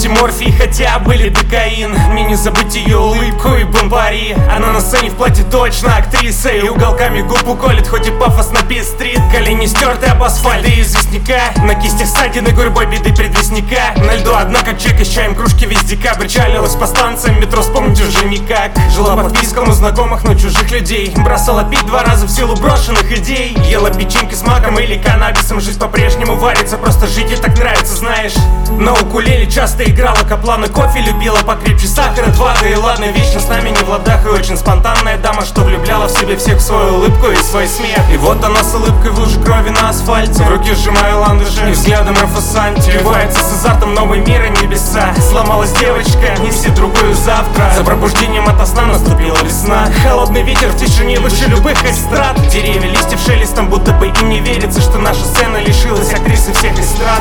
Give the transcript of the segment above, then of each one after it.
вроде морфий, хотя были докаин. Мне не забыть ее улыбку и бомбари. Она на сцене в платье точно актриса, и уголками губ уколет, хоть и пафосно пестрит. Колени стерты об асфальт и известняка, на кистях ссадины гурьбой беды предвестника. На льду одна, как чека с чаем, кружки весь декабрь. Чалилась по станциям метро, вспомнить уже никак. Жила под писком у знакомых, но чужих людей. Бросала пить 2 раза в силу брошенных идей. Ела печеньки с маком или каннабисом. Жизнь по-прежнему варится, просто жить ей так нравится, знаешь. На укулеле часто играла Каплан и кофе любила покрепче сахара 2, да и ладно, вечно с нами не в ладах. И очень спонтанная дама, что влюбляла в себе всех в свою улыбку и свой смех. И вот она с улыбкой в луже крови на асфальте, в руки сжимая ландыши и взглядом Рафасанти. Вливается с азартом новый мир и небеса. Сломалась девочка, неси другую завтра. За пробуждением ото сна наступила весна. Холодный ветер в тишине выше любых эстрад. Деревья листьев шелестом, будто бы им не верится, что наша сцена лишилась актрисы всех эстрад.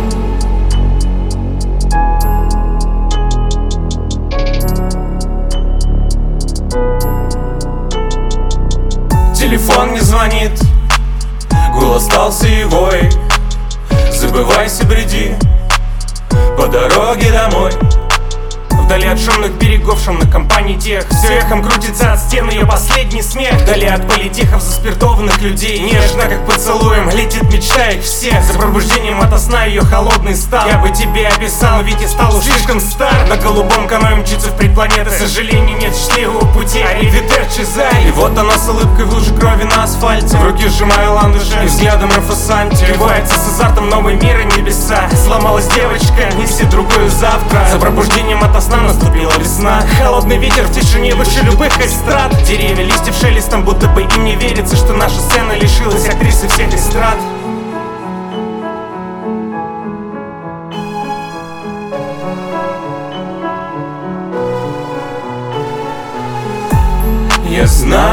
Телефон не звонит, голос стал сивой. Забывайся, бреди по дороге домой. Вдали от шумных берегов, шумных компаний тех. Все эхом крутится от стен ее последний смех. Вдали от политехов заспиртованных людей. Нежно, как поцелуем, летит мечта их всех. За пробуждением ото сна ее холодный стан. Я бы тебе описал, ведь я стал уж слишком стар. На голубом каное мчится в предпланеты. Сожалений нет счастливого пути, аривидерчи, зай. И вот она с улыбкой в луже крови на асфальте, в руки сжимая ландыши и взглядом Рафасанти. Вливается с азартом новый мир и небеса. Сломалась девочка, неси другую завтра. За пробуждением ото сна наступила весна. Холодный ветер в тишине выше любых эстрад. Деревья листьев шелестом, будто бы им не верится, что наша сцена лишилась актрисы всех эстрад. Я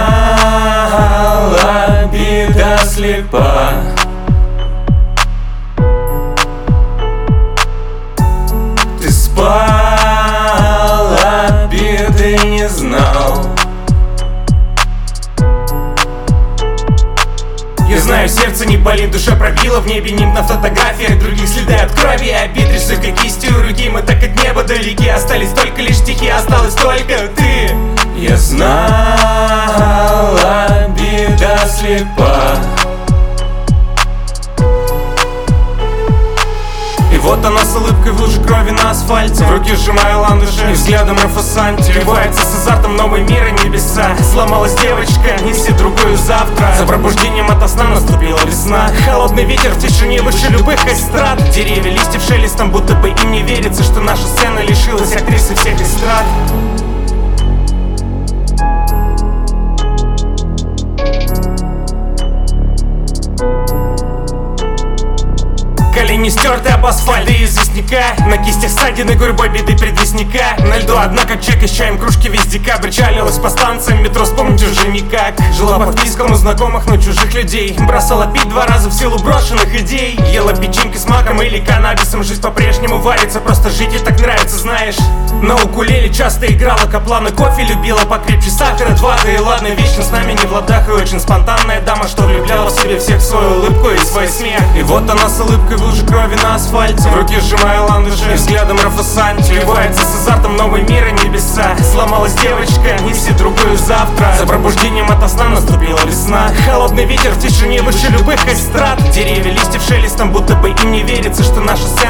знала, беда слепа. Ты спала, беды не знал. Я знаю, сердце не болит, душа пробила. В небе нимб на фотографиях, других следы от крови и обид. Рисуй кистью руки, мы так от неба далеки. Остались только лишь стихи, осталась только ты. Я знала, беда слепа. И вот она с улыбкой в луже крови на асфальте, в руки сжимая ландыши и взглядом Рафасанти. Вливается с азартом новый мир и небеса. Сломалась девочка, неси другую завтра. За пробуждением ото сна наступила весна. Холодный ветер в тишине выше любых эстрад. Деревья листьев шелестом, будто бы им не верится, что наша сцена лишилась актрисы всех эстрад. Колени стерты об асфальт и известняка, на кистях ссадины гурьбой беды предвестника. На льду одна, как чека с чаем, кружки весь декабрь. Чалилась по станциям метро, вспомнить уже никак. Жила под писком у знакомых, но чужих людей. Бросала пить 2 раза в силу брошенных идей. Ела печеньки с маком или каннабисом. Жизнь по-прежнему варится, просто жить ей так нравится, знаешь. На укулеле часто играла Каплан и кофе любила покрепче сахара 2, да и ладно, вечно с нами не в ладах. И очень спонтанная дама, что влюбляла в себе всех в свою улыбку и свой смех. И вот она с улыбкой в луже крови на асфальте, в руки сжимая ландыши и взглядом Рафасанти. Вливается с азартом новый мир и небеса. Сломалась девочка, неси другую завтра. За пробуждением ото сна наступила весна. Холодный ветер в тишине выше любых эстрад. Деревья листьев шелестом, будто бы им не верится, что наша сцена